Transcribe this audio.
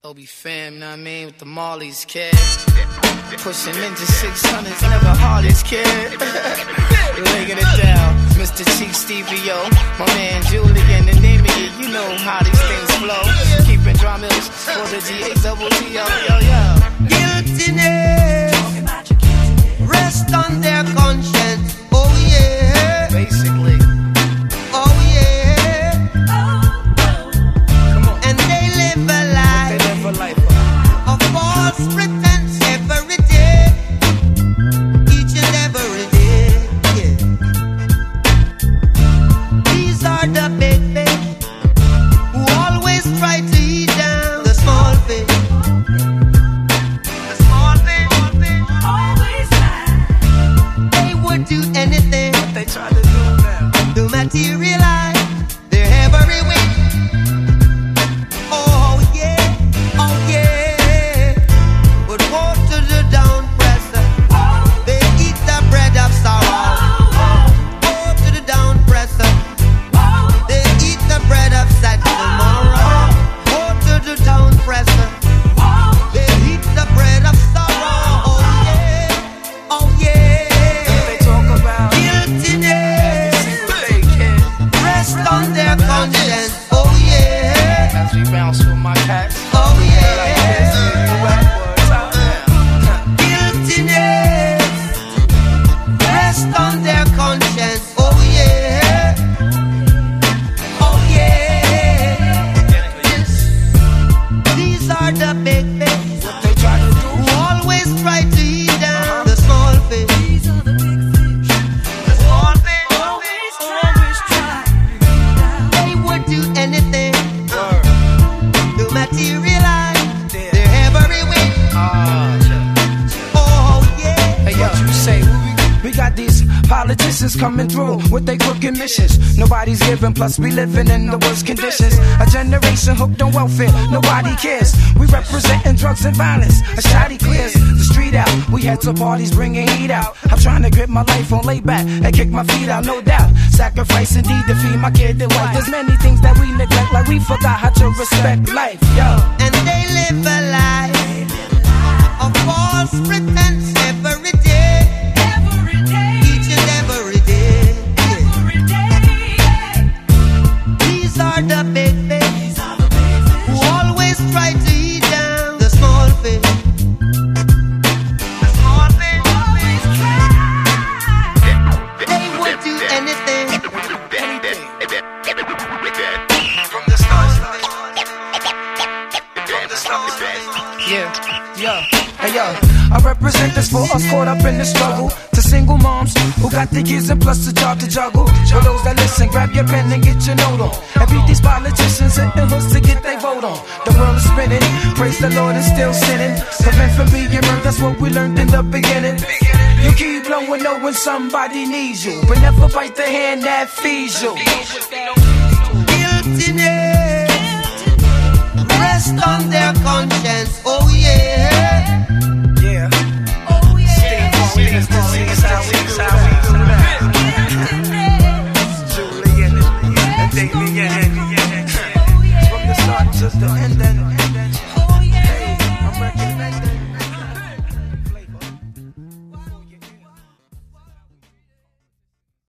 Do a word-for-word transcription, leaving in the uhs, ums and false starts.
Obi fam, know what I mean, with the Marleys, kid. Pushing Ninja six hundreds, never Harleys, kid. Laying it down, Mister Cheek Stevie, yo. My man Julian, the name of it, you know how these things flow. Keeping drummers for the G A double T, yo, yo, yo. Guiltiness, rest on their conscience, oh yeah. Basically. Oh yeah. Come on. And they live a life, they live a life of false pretense every day, each and every day, yeah. These are the big fish who always try to eat down the small fish. The small fish, always try. They would do anything what they try to do now to materialize their every wish. Oh yeah, oh yeah. But woe to the down presser, they eat the bread of sorrow. Woe to the down presser, they eat the bread of sad tomorrow. Woe to the down presser, they eat the bread of sorrow. Oh yeah, oh yeah. they talk about Guiltiness, they can. rest on their conscience. Oh yeah, As we bounce with my cats. oh Like this, yeah. you at work, top down. Guiltiness, rest on their conscience. Oh yeah, oh yeah. These are the big fish What they try to do who always try to eat down the small fish. These are the big fish. The small fish, Always try, always try. they would do anything Word. to materialize their every wish. Ah, Oh yeah. hey, yo, What you say? We got these politicians coming through with their crooked missions. Nobody's giving, plus we living in the worst conditions. A generation hooked on welfare, nobody cares. We representing drugs and violence. A shotty clears the street out. We head to parties bringing heat out. I'm trying to grip my life on lay back and kick my feet out, no doubt. Sacrifice indeed to feed my kid and wife. There's many things that we neglect, like we forgot how to respect life, yo. And they live a life of false pretense every day, Every day, each and every day. every day. These are the big fish These are the big fish. who always try to eat down the small fish. The small fish, Always try. they would do anything From the stars, from the stars. yeah, yo. Hey yo, I represent this for us caught up in the struggle. To single moms who got the kids and plus the job to juggle. For those that listen, grab your pen and get your note on. And beat these politicians and the hoods to get their vote on. The world is spinning, praise the Lord and still sinning. Prevent from being murdered, that's what we learned in the beginning. You keep blowing knowing somebody needs you, but never bite the hand that feeds you. guiltiness, rest on their conscience. Oh yeah.